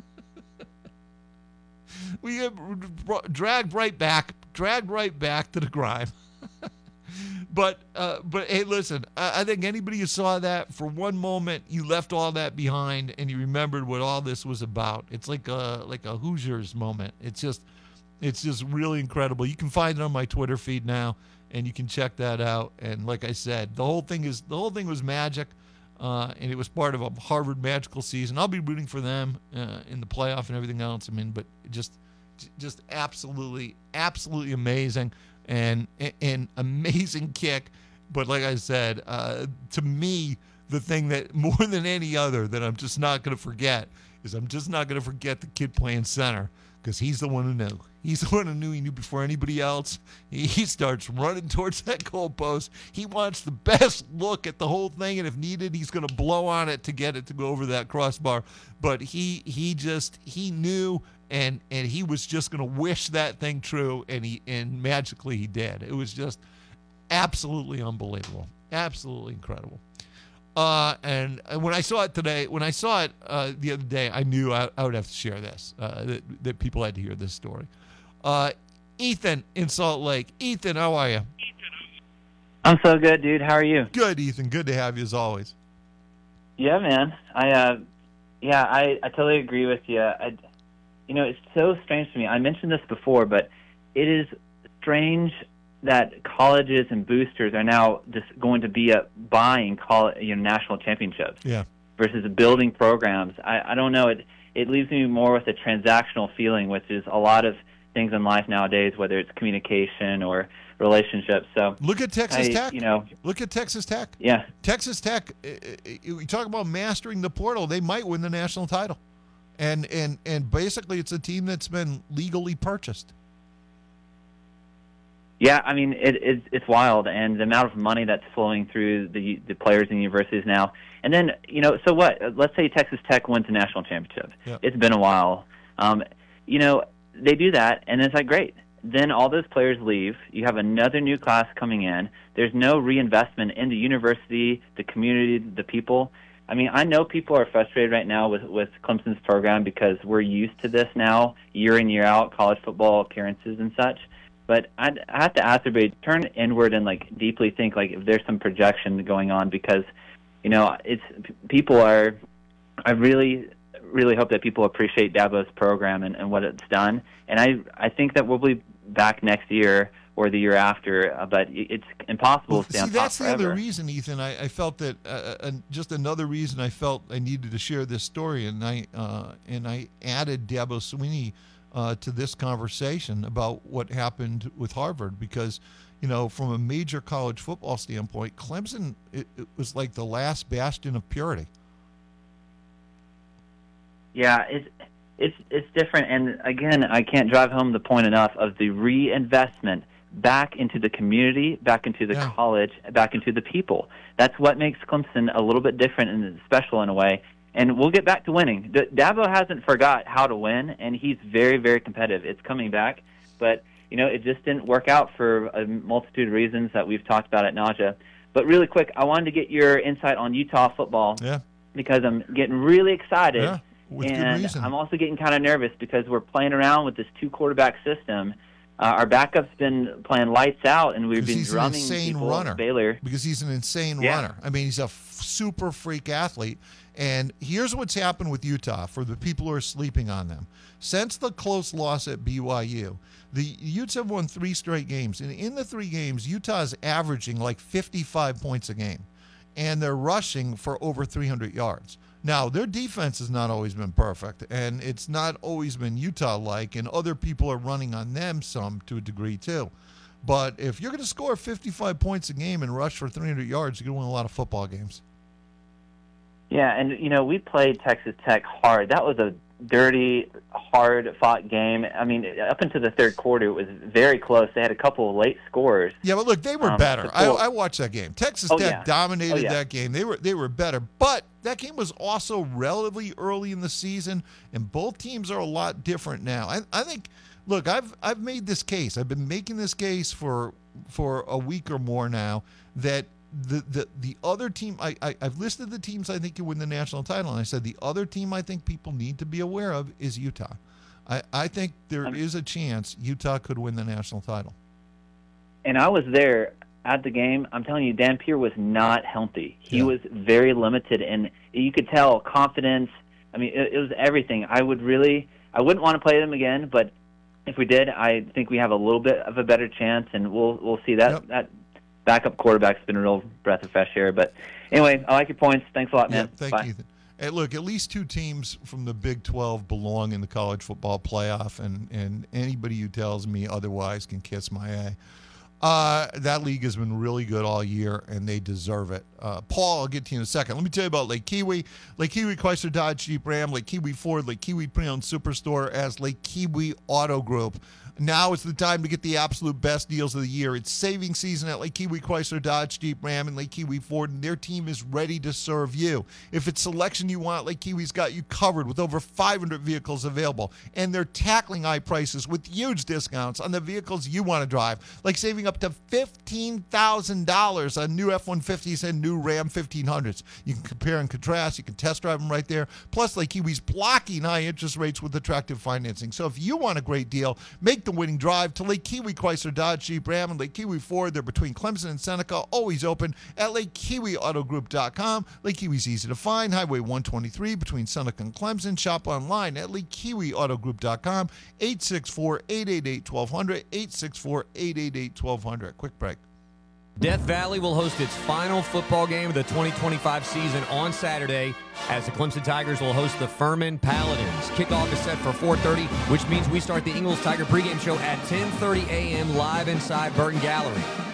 S6: we get dragged right back, dragged right back to the grime. But, uh, but hey, listen, I, I think anybody who saw that, for one moment, you left all that behind and you remembered what all this was about. It's like a, like a Hoosiers moment. It's just, it's just really incredible. You can find it on my Twitter feed now, and you can check that out. And like I said, the whole thing is, the whole thing was magic, uh, and it was part of a Harvard magical season. I'll be rooting for them uh, in the playoff and everything else. I mean, but just, just absolutely, absolutely amazing. And an amazing kick. But like I said, uh, to me, the thing that more than any other that I'm just not going to forget is I'm just not going to forget the kid playing center, because he's the one who knew. He's the one who knew. He knew before anybody else. He, he starts running towards that goalpost. He wants the best look at the whole thing, and if needed, he's going to blow on it to get it to go over that crossbar. But he he just, he knew, and and he was just going to wish that thing true, and he and magically he did. It was just absolutely unbelievable. Absolutely incredible. Uh, and when I saw it today, when I saw it uh, the other day, I knew I, I would have to share this, uh, that, that people had to hear this story. Uh, Ethan in Salt Lake. Ethan, how are you?
S1: I'm so good, dude. How are you?
S6: Good, Ethan. Good to have you as always.
S1: Yeah, man. I, uh, yeah, I, I totally agree with you. I, you know, it's so strange to me. I mentioned this before, but it is strange that colleges and boosters are now just going to be up buying college, you know, national championships.
S6: Yeah.
S1: Versus building programs. I, I don't know. It it leaves me more with a transactional feeling, which is a lot of things in life nowadays, whether it's communication or relationships. So
S6: look at Texas
S1: I,
S6: Tech.
S1: You know,
S6: look at Texas Tech.
S1: Yeah.
S6: Texas Tech. We talk about mastering the portal. They might win the national title, and and and basically, it's a team that's been legally purchased.
S1: Yeah, I mean, it, it, it's wild, and the amount of money that's flowing through the the players and universities now. And then, you know, so what? Let's say Texas Tech wins the national championship.
S6: Yep.
S1: It's been a while. Um, you know, they do that, and it's like, great. Then all those players leave. You have another new class coming in. There's no reinvestment in the university, the community, the people. I mean, I know people are frustrated right now with, with Clemson's program because we're used to this now, year in, year out, college football appearances and such. But I'd, I have to ask everybody, turn inward and, like, deeply think, like, if there's some projection going on because, you know, it's people are – I really, really hope that people appreciate Dabo's program and, and what it's done. And I, I think that we'll be back next year or the year after, uh, but it's impossible
S6: Well,
S1: to stay
S6: see,
S1: on top
S6: that's the
S1: forever.
S6: other reason, Ethan. I, I felt that uh, uh, just another reason I felt I needed to share this story, and I uh, and I added Dabo Swinney uh, to this conversation about what happened with Harvard because, you know, from a major college football standpoint, Clemson it, it was like the last bastion of purity.
S1: Yeah, it's it's it's different, and again, I can't drive home the point enough of the reinvestment back into the community, back into the
S6: Yeah.
S1: college, back into the people. That's what makes Clemson a little bit different and special in a way. And we'll get back to winning. D- Dabo hasn't forgot how to win, and he's very, very competitive. It's coming back, but you know, it just didn't work out for a multitude of reasons that we've talked about at nausea. But really quick, I wanted to get your insight on Utah football
S6: Yeah.
S1: because I'm getting really excited.
S6: Yeah, with good
S1: and
S6: reason.
S1: I'm also getting kind of nervous because we're playing around with this two-quarterback system. Uh, our backup's been playing lights out, and we've
S6: Because
S1: been
S6: he's an
S1: drumming
S6: insane
S1: people
S6: runner.
S1: at Baylor.
S6: Because he's an insane
S1: Yeah.
S6: runner. I mean, he's a f- super freak athlete. And here's what's happened with Utah for the people who are sleeping on them. Since the close loss at B Y U, the Utes have won three straight games. And in the three games, Utah is averaging like fifty-five points a game. And they're rushing for over three hundred yards. Now, their defense has not always been perfect, and it's not always been Utah-like, and other people are running on them some to a degree too. But if you're going to score fifty-five points a game and rush for three hundred yards, you're going to win a lot of football games.
S1: Yeah, and, you know, we played Texas Tech hard. That was a dirty, hard-fought game. I mean, up into the third quarter, it was very close. They had a couple of late scores.
S6: Yeah, but look, they were
S1: Um,
S6: better. I,
S1: before-
S6: I watched that game. Texas
S1: Oh,
S6: Tech
S1: yeah.
S6: dominated
S1: Oh, yeah.
S6: that game. They were they were better, but that game was also relatively early in the season, and both teams are a lot different now. I, I think. Look, I've I've made this case. I've been making this case for for a week or more now that the the, the other team. I, I I've listed the teams I think can win the national title, and I said the other team I think people need to be aware of is Utah. I, I think there is a chance Utah could win the national title.
S1: And I was there at the game. I'm telling you, Dan Pierre was not healthy. He
S6: Yeah.
S1: was very limited, and you could tell confidence. I mean, it, it was everything. I would really, I wouldn't want to play them again, but if we did, I think we have a little bit of a better chance, and we'll we'll see that
S6: Yep.
S1: that backup quarterback's been a real breath of fresh air. But anyway, I like your points. Thanks a lot, man.
S6: Yeah, thank
S1: Bye.
S6: you, Ethan. Hey, look, at least two teams from the Big twelve belong in the college football playoff, and, and anybody who tells me otherwise can kiss my A. Uh, that league has been really good all year, and they deserve it. Uh, Paul, I'll get to you in a second. Let me tell you about Lake Kiwi. Lake Kiwi Chrysler Dodge Jeep Ram, Lake Kiwi Ford, Lake Kiwi Pre-Owned Superstore as Lake Kiwi Auto Group. Now is the time to get the absolute best deals of the year. It's saving season at Lake Kiwi Chrysler Dodge Jeep Ram and Lake Kiwi Ford, and their team is ready to serve you. If it's selection you want, Lake Kiwi's got you covered with over five hundred vehicles available, and they're tackling high prices with huge discounts on the vehicles you want to drive, like saving up to fifteen thousand dollars on new F one fifties and new Ram fifteen hundreds. You can compare and contrast. You can test drive them right there. Plus, Lake Kiwi's blocking high interest rates with attractive financing. So if you want a great deal, make the winning drive to Lake Kiwi Chrysler Dodge Jeep Ram and Lake Kiwi Ford. They're between Clemson and Seneca, always open at lake kiwi auto group dot com. Lake Kiwi's easy to find, Highway one twenty-three between Seneca and Clemson. Shop online at lake kiwi auto group dot com. eight six four, eight eight eight, one two zero zero, eight six four, eight eight eight, one two zero zero. Quick break.
S2: Death Valley will host its final football game of the twenty twenty-five season on Saturday as the Clemson Tigers will host the Furman Paladins. Kickoff is set for four thirty, which means we start the Ingles Tiger pregame show at ten thirty a.m. live inside Burton Gallery.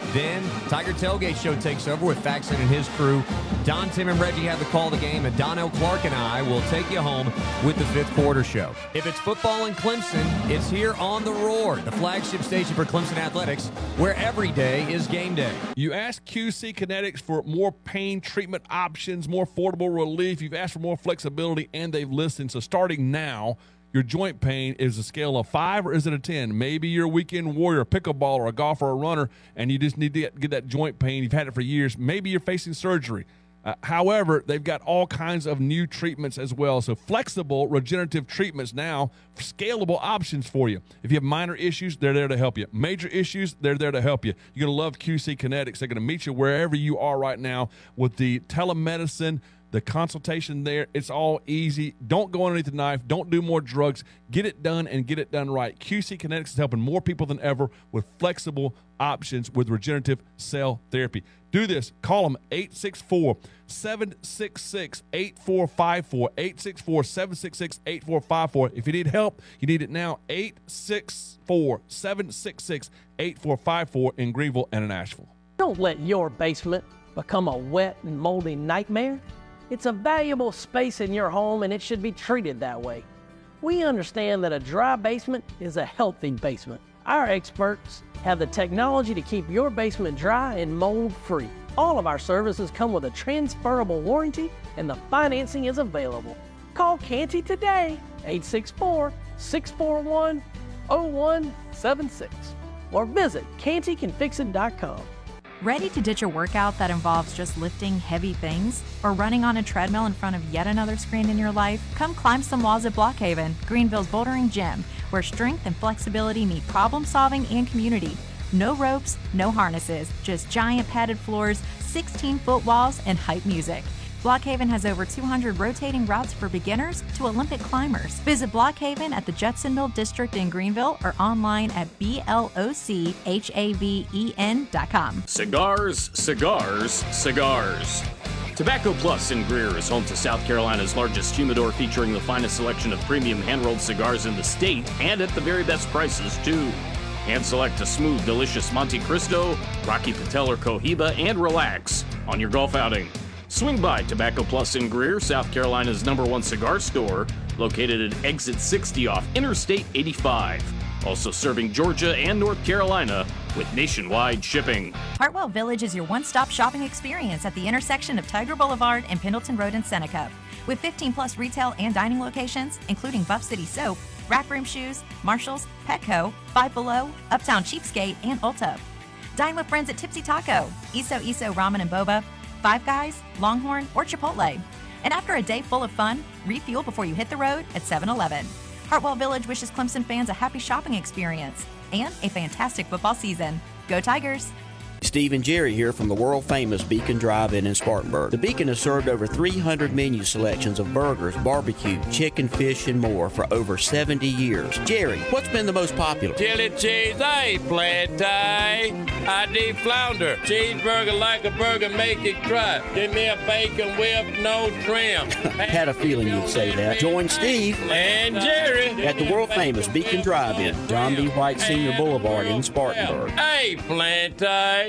S2: Then, Tiger Tailgate Show takes over with Faxon and his crew. Don, Tim, and Reggie have the call of the game, and Donnell Clark and I will take you home with the fifth quarter show. If it's football in Clemson, it's here on The Roar, the flagship station for Clemson Athletics, where every day is game day.
S20: You ask Q C Kinetics for more pain treatment options, more affordable relief. You've asked for more flexibility, and they've listened. So starting now, your joint pain is a scale of five or is it a ten? Maybe you're a weekend warrior, a pickleballer, a golfer, or a runner, and you just need to get, get that joint pain. You've had it for years. Maybe you're facing surgery. Uh, however, they've got all kinds of new treatments as well. So flexible regenerative treatments now, scalable options for you. If you have minor issues, they're there to help you. Major issues, they're there to help you. You're going to love Q C Kinetics. They're going to meet you wherever you are right now with the telemedicine, the consultation there. It's all easy. Don't go underneath the knife. Don't do more drugs. Get it done and get it done right. Q C Kinetics is helping more people than ever with flexible options with regenerative cell therapy. Do this. Call them eight six four, seven six six, eight four five four, eight six four, seven six six, eight four five four. If you need help, you need it now. eight six four, seven six six, eight four five four in Greenville and in Asheville.
S3: Don't let your basement become a wet and moldy nightmare. It's a valuable space in your home, and it should be treated that way. We understand that a dry basement is a healthy basement. Our experts have the technology to keep your basement dry and mold-free. All of our services come with a transferable warranty, and the financing is available. Call Canty today, eight six four, six four one, zero one seven six, or visit canty can fix it dot com.
S4: Ready to ditch a workout that involves just lifting heavy things or running on a treadmill in front of yet another screen in your life? Come climb some walls at Blockhaven, Greenville's bouldering gym, where strength and flexibility meet problem solving and community. No ropes, no harnesses, just giant padded floors, sixteen foot walls, and hype music. Blockhaven has over two hundred rotating routes for beginners to Olympic climbers. Visit Blockhaven at the Judsonville District in Greenville or online at B L O C H A V E N dot com.
S5: Cigars, cigars, cigars. Tobacco Plus in Greer is home to South Carolina's largest humidor, featuring the finest selection of premium hand-rolled cigars in the state, and at the very best prices, too. Hand select a smooth, delicious Monte Cristo, Rocky Patel or Cohiba, and relax on your golf outing. Swing by Tobacco Plus in Greer, South Carolina's number one cigar store, located at Exit sixty off Interstate eighty-five. Also serving Georgia and North Carolina with nationwide shipping.
S4: Hartwell Village is your one-stop shopping experience at the intersection of Tiger Boulevard and Pendleton Road in Seneca. With fifteen plus retail and dining locations, including Buff City Soap, Rack Room Shoes, Marshalls, Petco, Five Below, Uptown Cheapskate, and Ulta. Dine with friends at Tipsy Taco, Iso Iso Ramen and Boba, Five Guys, Longhorn, or Chipotle. And after a day full of fun, refuel before you hit the road at seven eleven. Hartwell Village wishes Clemson fans a happy shopping experience and a fantastic football season. Go Tigers!
S8: Steve and Jerry here from the world-famous Beacon Drive-In in Spartanburg. The Beacon has served over three hundred menu selections of burgers, barbecue, chicken, fish, and more for over seventy years. Jerry, what's been the most popular?
S9: Chili cheese, I ain't plant Thai. I deep flounder. Cheeseburger like a burger, make it cry. Give me a bacon whip, no trim.
S8: Had a feeling you'd say that. Join Steve
S9: and Jerry
S8: at the world-famous Beacon Drive-In, John B. White Senior Boulevard in Spartanburg.
S9: Hey, plant Thai.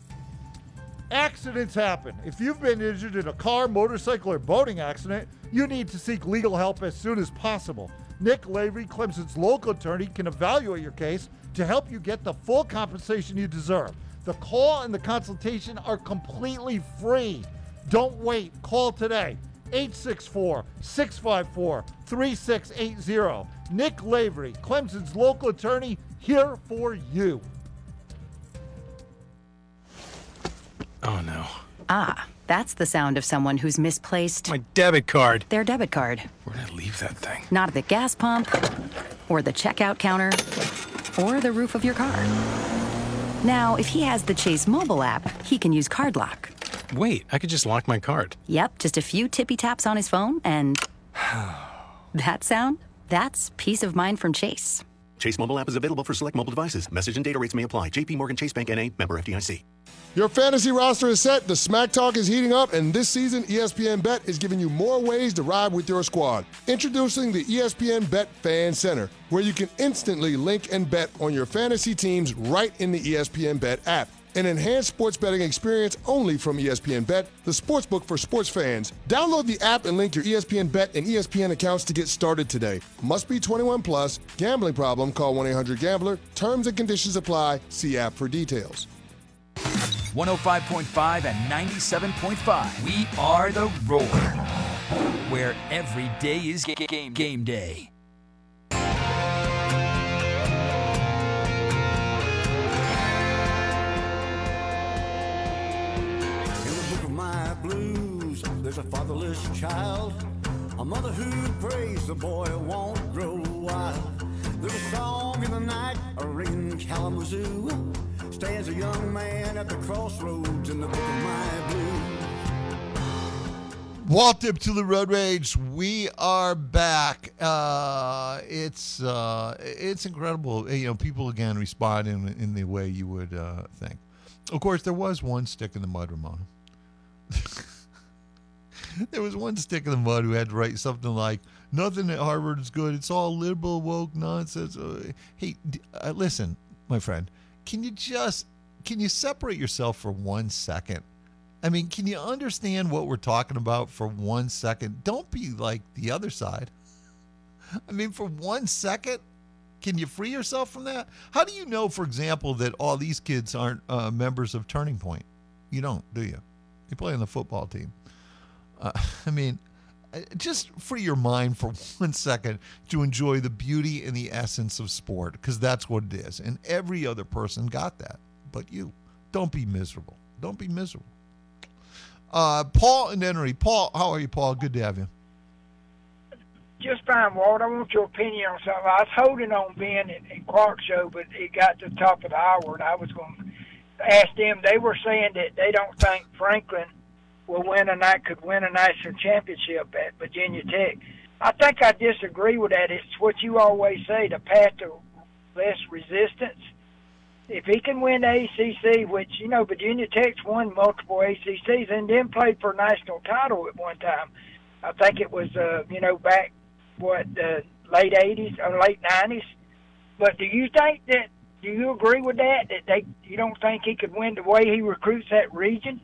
S10: Accidents happen. If you've been injured in a car, motorcycle, or boating accident, you need to seek legal help as soon as possible. Nick Lavery, Clemson's local attorney, can evaluate your case to help you get the full compensation you deserve. The call and the consultation are completely free. Don't wait. Call today. eight six four, six five four, three six eight zero. Nick Lavery, Clemson's local attorney, here for you.
S11: Oh, no.
S28: Ah, that's the sound of someone who's misplaced
S11: my debit card.
S28: Their debit card.
S11: Where'd I leave that thing?
S28: Not at the gas pump, or the checkout counter, or the roof of your car. Now, if he has the Chase mobile app, he can use Card Lock.
S11: Wait, I could just lock my card.
S28: Yep, just a few tippy taps on his phone, and that sound? That's peace of mind from Chase.
S22: Chase mobile app is available for select mobile devices. Message and data rates may apply. J P Morgan Chase Bank N A, member F D I C.
S29: Your fantasy roster is set, the smack talk is heating up, and this season E S P N Bet is giving you more ways to ride with your squad. Introducing the E S P N Bet Fan Center, where you can instantly link and bet on your fantasy teams right in the E S P N Bet app. An enhanced sports betting experience only from E S P N Bet, the sportsbook for sports fans. Download the app and link your E S P N Bet and E S P N accounts to get started today. Must be twenty-one plus. Gambling problem? Call one eight hundred gambler. Terms and conditions apply. See app for details.
S26: one oh five point five and ninety-seven point five. We are the Roar, where every day is ga- game game day.
S12: Blues, there's a fatherless child, a mother who prays the boy won't grow wild. There's a song in the night, a ringing in Kalamazoo, stands a young man at the crossroads in the book of my blues.
S6: Walt Dip to the Road Rage. We are back. Uh, it's uh, it's incredible. You know, people again respond in in the way you would uh, think. Of course, there was one stick in the mud, Ramona. There was one stick in the mud who had to write something like, nothing at Harvard is good. It's all liberal, woke nonsense. Uh, hey, uh, listen, my friend, can you just, can you separate yourself for one second? I mean, can you understand what we're talking about for one second? Don't be like the other side. I mean, for one second, can you free yourself from that? How do you know, for example, that all these kids aren't uh, members of Turning Point? You don't, do you? They play on the football team. Uh, I mean, just free your mind for one second to enjoy the beauty and the essence of sport, because that's what it is. And every other person got that, but you. Don't be miserable. Don't be miserable. Uh, Paul and Henry. Paul, how are you, Paul? Good to have you.
S13: Just fine, Walt. I want your opinion on something. I was holding on Ben and, and Clark's show, but it got to the top of the hour, and I was going to ask them. They were saying that they don't think Franklin will win a night could win a national championship at Virginia Tech. I think I disagree with that. It's what you always say: the path to less resistance. If he can win the A C C, which you know Virginia Tech's won multiple A C Cs and then played for a national title at one time. I think it was uh, you know back what the late eighties or late nineties. But do you think that? Do you agree with that? That they you don't think he could win the way he recruits that region?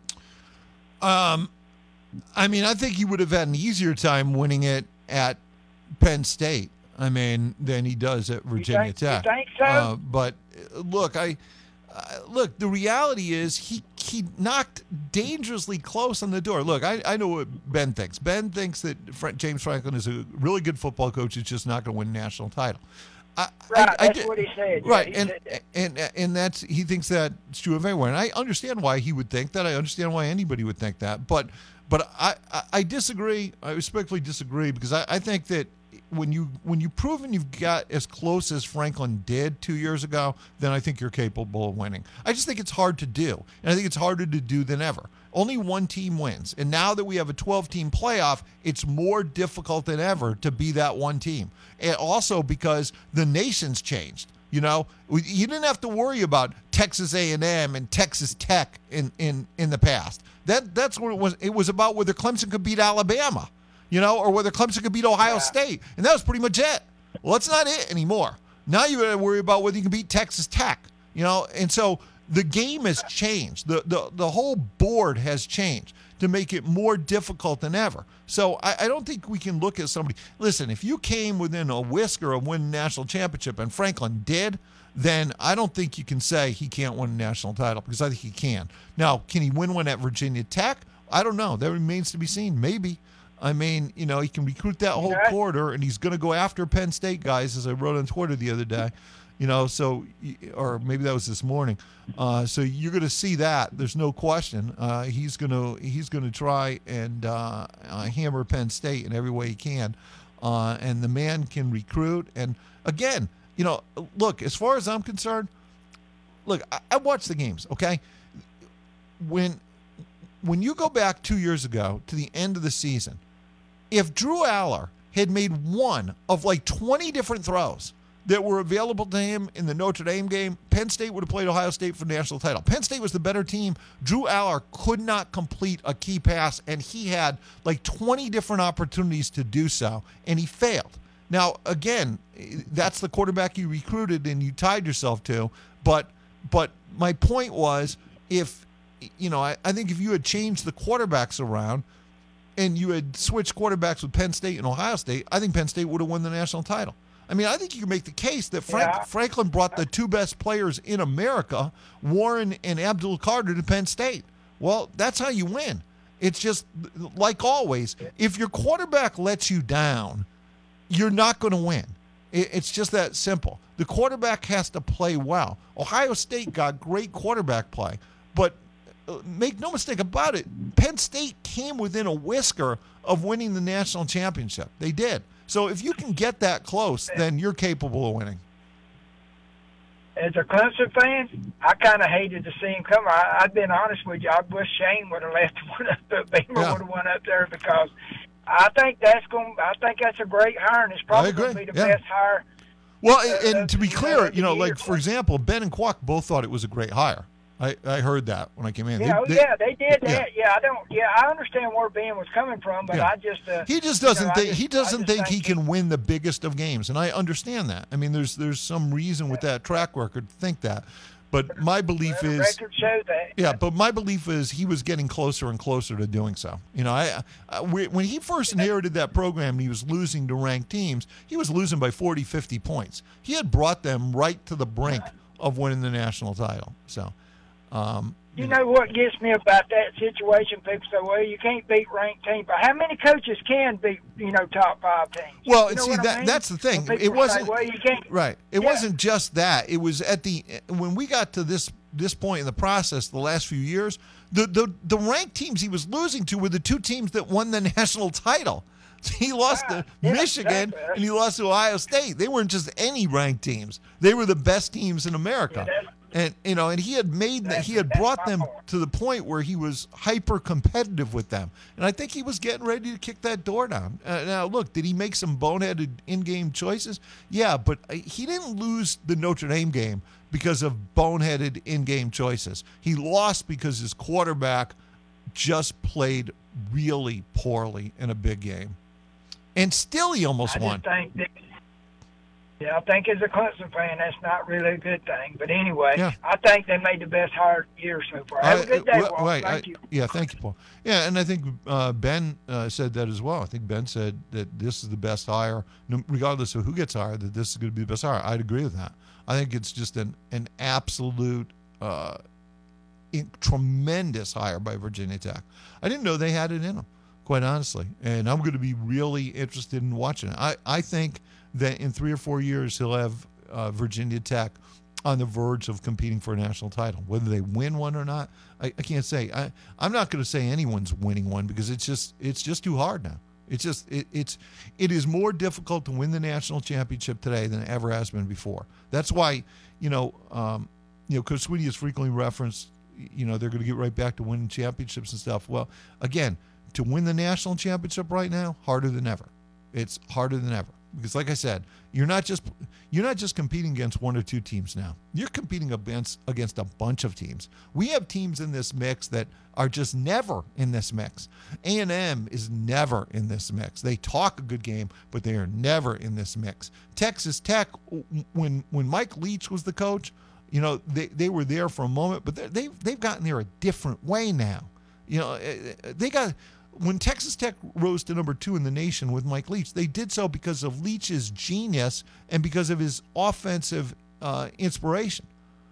S6: Um, I mean, I think he would have had an easier time winning it at Penn State. I mean, than he does at Virginia
S13: you think,
S6: Tech.
S13: You think so?
S6: Uh, but uh, look, I uh, look. The reality is he he knocked dangerously close on the door. Look, I, I know what Ben thinks. Ben thinks that Fra- James Franklin is a really good football coach. He's just not going to win a national title. I,
S13: right,
S6: I, I
S13: that's
S6: did,
S13: what he said.
S6: Right,
S13: yeah, he
S6: and,
S13: said that.
S6: and and that's he thinks that's true of everyone. And I understand why he would think that. I understand why anybody would think that. But but I, I, I disagree. I respectfully disagree because I, I think that when you when you proven you've got as close as Franklin did two years ago, then I think you're capable of winning. I just think it's hard to do, and I think it's harder to do than ever. Only one team wins, and now that we have a twelve-team playoff, it's more difficult than ever to be that one team. And also because the nation's changed. You know, you didn't have to worry about Texas A and M and Texas Tech in, in, in the past. That that's what it was. It was about whether Clemson could beat Alabama, you know, or whether Clemson could beat Ohio yeah. State, and that was pretty much it. Well, that's not it anymore. Now you got to worry about whether you can beat Texas Tech, you know, and so the game has changed. The the the whole board has changed to make it more difficult than ever. So I, I don't think we can look at somebody. Listen, if you came within a whisker of winning a national championship, and Franklin did, then I don't think you can say he can't win a national title, because I think he can. Now, can he win one at Virginia Tech? I don't know. That remains to be seen. Maybe. I mean, you know, he can recruit that whole yeah. quarter, and he's going to go after Penn State guys, as I wrote on Twitter the other day. You know, so, or maybe that was this morning. Uh, so you're going to see that. There's no question. Uh, he's going to he's going to try and uh, uh, hammer Penn State in every way he can. Uh, and the man can recruit. And again, you know, look, as far as I'm concerned, look, I, I watch the games. Okay, when when you go back two years ago to the end of the season, if Drew Aller had made one of like twenty different throws that were available to him in the Notre Dame game, Penn State would have played Ohio State for the national title. Penn State was the better team. Drew Aller could not complete a key pass, and he had like twenty different opportunities to do so, and he failed. Now, again, that's the quarterback you recruited and you tied yourself to, but but my point was, if, you know, I, I think if you had changed the quarterbacks around and you had switched quarterbacks with Penn State and Ohio State, I think Penn State would have won the national title. I mean, I think you can make the case that Frank,
S13: Yeah.
S6: Franklin brought the two best players in America, Warren and Abdul Carter, to Penn State. Well, that's how you win. It's just, like always, if your quarterback lets you down, you're not going to win. It, it's just that simple. The quarterback has to play well. Ohio State got great quarterback play, but uh, make no mistake about it, Penn State came within a whisker of winning the national championship. They did. So if you can get that close, then you're capable of winning.
S13: As a Clemson fan, I kind of hated to see him come. I, I've been honest with you. I wish Shane would have left one up, but Beamer
S6: Yeah.
S13: would have went up there, because I think that's going. I think that's a great hire, and it's probably going to be the
S6: Yeah.
S13: best hire.
S6: Well,
S13: Uh,
S6: and,
S13: uh,
S6: and to be
S13: you
S6: clear,
S13: know,
S6: you know,
S13: the
S6: like,
S13: year.
S6: for example, Ben and Kwok both thought it was a great hire. I, I heard that when I came in.
S13: Yeah,
S6: They-
S13: oh,
S6: they-
S13: yeah, they did
S6: yeah.
S13: that. Yeah, I don't. Yeah, I understand where Ben was coming from, but
S6: Yeah.
S13: I just. Uh,
S6: He just
S13: you know,
S6: doesn't
S13: I
S6: think
S13: just-
S6: he doesn't
S13: I just
S6: think he can win the biggest of games, and I understand that. I mean, there's there's some reason with that track record to think that, but my belief
S13: The
S6: is,
S13: record shows that.
S6: yeah, but my belief is he was getting closer and closer to doing so. You know, I, I when he first inherited that program and he was losing to ranked teams, he was losing by forty, fifty points. He had brought them right to the brink of winning the national title. So. Um,
S13: You know what gets me about that situation? People say, "Well, you can't beat ranked teams," but how many coaches can beat, you know, top five teams?
S6: Well,
S13: You know
S6: see,
S13: what I
S6: that
S13: mean?
S6: that's the thing.
S13: When
S6: It
S13: people
S6: wasn't
S13: Say, well, you can't.
S6: right. It
S13: Yeah.
S6: wasn't just that. It was at the when we got to this this point in the process, the last few years, the the the ranked teams he was losing to were the two teams that won the national title. He lost to
S13: Yeah,
S6: Michigan
S13: exactly.
S6: and he lost to Ohio State. They weren't just any ranked teams. They were the best teams in America.
S13: Yeah,
S6: and you know, and he had made that he had brought them to the point where he was hyper competitive with them. And I think he was getting ready to kick that door down. Uh, now, look, did he make some boneheaded in-game choices? Yeah, but uh, he didn't lose the Notre Dame game because of boneheaded in-game choices. He lost because his quarterback just played really poorly in a big game. And still he almost
S13: I
S6: won.
S13: just think that, yeah, I think as a Clemson fan, that's not really a good thing. But anyway,
S6: Yeah.
S13: I think they made the best hire year so far. Have a good day,
S6: I- well,
S13: Walt.
S6: right,
S13: Thank
S6: I-
S13: you.
S6: Yeah, thank you, Paul. Yeah, and I think uh, Ben uh, said that as well. I think Ben said that this is the best hire, no- regardless of who gets hired, that this is going to be the best hire. I'd agree with that. I think it's just an, an absolute uh, in, tremendous hire by Virginia Tech. I didn't know they had it in them, quite honestly. And I'm going to be really interested in watching it. I, I think that in three or four years, he'll have uh, Virginia Tech on the verge of competing for a national title. Whether they win one or not, I, I can't say. I, I'm not going to say anyone's winning one because it's just it's just too hard now. It's just it, it's it is more difficult to win the national championship today than it ever has been before. That's why you know um, you know Coach Sweeney has frequently referenced you know they're going to get right back to winning championships and stuff. Well, again, to win the national championship right now, harder than ever. It's harder than ever. Because, like I said, you're not just you're not just competing against one or two teams now. You're competing against against a bunch of teams. We have teams in this mix that are just never in this mix. A and M is never in this mix. They talk a good game, but they are never in this mix. Texas Tech, when when Mike Leach was the coach, you know they, they were there for a moment, but they they've gotten there a different way now. You know they got. When Texas Tech rose to number two in the nation with Mike Leach, they did so because of Leach's genius and because of his offensive uh, inspiration.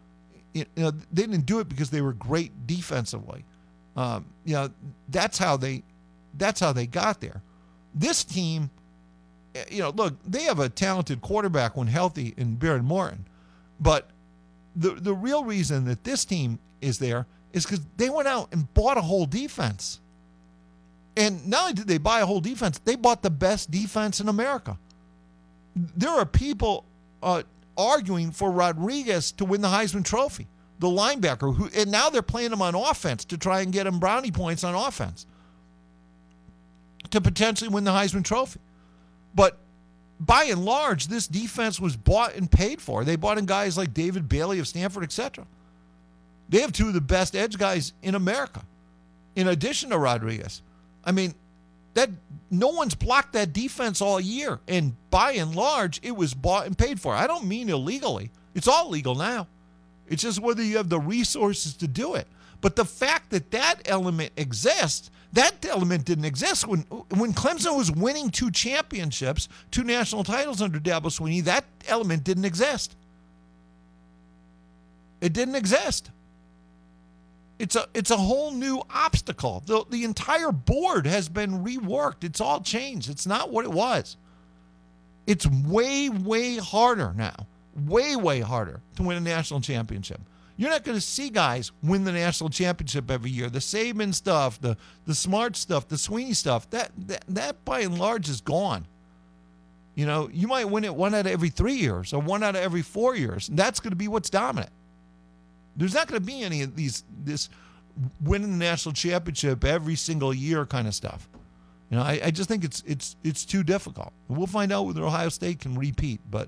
S6: You know, they didn't do it because they were great defensively. Um, you know, that's how they that's how they got there. This team, you know, look, they have a talented quarterback when healthy in Baron Morton, but the the real reason that this team is there is because they went out and bought a whole defense. And not only did they buy a whole defense, they bought the best defense in America. There are people uh, arguing for Rodriguez to win the Heisman Trophy, the linebacker, who, and now they're playing him on offense to try and get him brownie points on offense to potentially win the Heisman Trophy. But by and large, this defense was bought and paid for. They bought in guys like David Bailey of Stanford, et cetera. They have two of the best edge guys in America, in addition to Rodriguez. I mean, that no one's blocked that defense all year, and by and large, it was bought and paid for. I don't mean illegally; it's all legal now. It's just whether you have the resources to do it. But the fact that that element exists, that element didn't exist when when Clemson was winning two championships, two national titles under Dabo Swinney. That element didn't exist. It didn't exist. It's a it's a whole new obstacle. The the entire board has been reworked. It's all changed. It's not what it was. It's way, way harder now. Way, way harder to win a national championship. You're not going to see guys win the national championship every year. The Saban stuff, the the Smart stuff, the Sweeney stuff, that, that that by and large is gone. You know, you might win it one out of every three years or one out of every four years. And that's going to be what's dominant. There's not going to be any of these this winning the national championship every single year kind of stuff. You know, I, I just think it's it's it's too difficult. We'll find out whether Ohio State can repeat, but.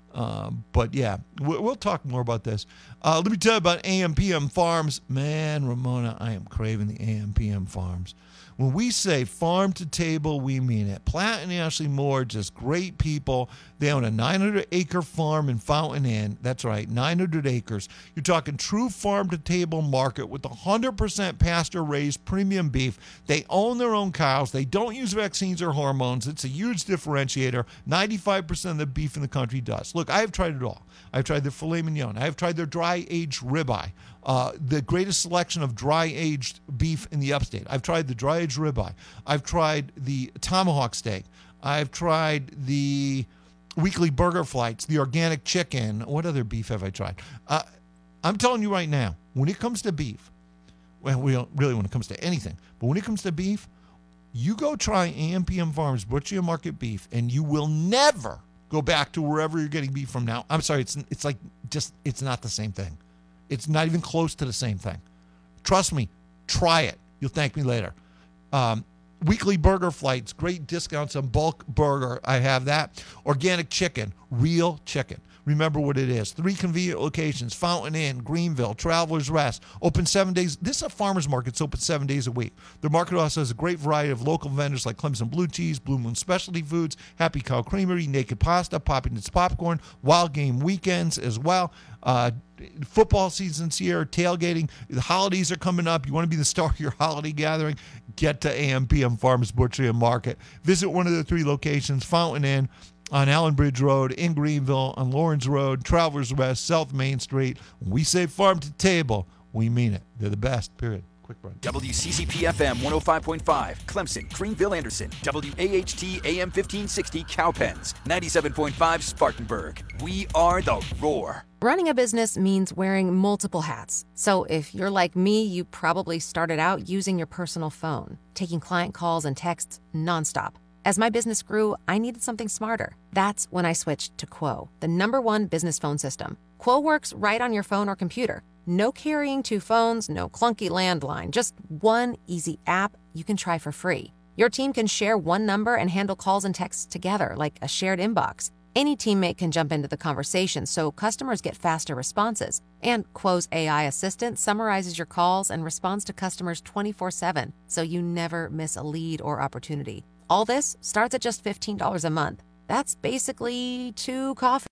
S6: Um, but yeah, we'll, we'll talk more about this. Uh, let me tell you about A M P M Farms. Man, Ramona, I am craving the A M P M Farms. When we say farm to table, we mean it. Platt and Ashley Moore, just great people. They own a nine hundred acre farm in Fountain Inn. That's right, nine hundred acres. You're talking true farm to table market with one hundred percent pasture raised premium beef. They own their own cows. They don't use vaccines or hormones. It's a huge differentiator. ninety-five percent of the beef in the country does. Look, I have tried it all. I've tried their filet mignon. I've tried their dry-aged ribeye, uh, the greatest selection of dry-aged beef in the upstate. I've tried the dry-aged ribeye. I've tried the tomahawk steak. I've tried the weekly burger flights, the organic chicken. What other beef have I tried? Uh, I'm telling you right now, when it comes to beef, well, we don't really when it comes to anything, but when it comes to beef, you go try A M P M Farms Butcher and Market beef, and you will never go back to wherever you're getting beef from now. I'm sorry, it's it's like just, it's not the same thing. It's not even close to the same thing. Trust me, try it. You'll thank me later. Um, weekly burger flights, great discounts on bulk burger. I have that. Organic chicken, real chicken. Remember what it is. Three convenient locations, Fountain Inn, Greenville, Travelers Rest. Open seven days. This is a farmer's market. It's open seven days a week. The market also has a great variety of local vendors like Clemson Blue Cheese, Blue Moon Specialty Foods, Happy Cow Creamery, Naked Pasta, Poppington's Popcorn, Wild Game Weekends as well. Uh, football season's here, tailgating. The holidays are coming up. You want to be the star of your holiday gathering? Get to A M P M Farms Butchery and Market. Visit one of the three locations, Fountain Inn, on Allen Bridge Road, in Greenville, on Lawrence Road, Travelers West, South Main Street. When we say farm to table, we mean it. They're the best, period. Quick run.
S26: W C C P F M one oh five point five, Clemson, Greenville, Anderson. W A H T A M fifteen sixty, Cowpens. ninety-seven point five, Spartanburg. We are the Roar.
S28: Running a business means wearing multiple hats. So if you're like me, you probably started out using your personal phone, taking client calls and texts nonstop. As my business grew, I needed something smarter. That's when I switched to Quo, the number one business phone system. Quo works right on your phone or computer. No carrying two phones, no clunky landline, just one easy app you can try for free. Your team can share one number and handle calls and texts together like a shared inbox. Any teammate can jump into the conversation so customers get faster responses. And Quo's A I assistant summarizes your calls and responds to customers twenty-four seven, so you never miss a lead or opportunity. All this starts at just fifteen dollars a month. That's basically two coffees.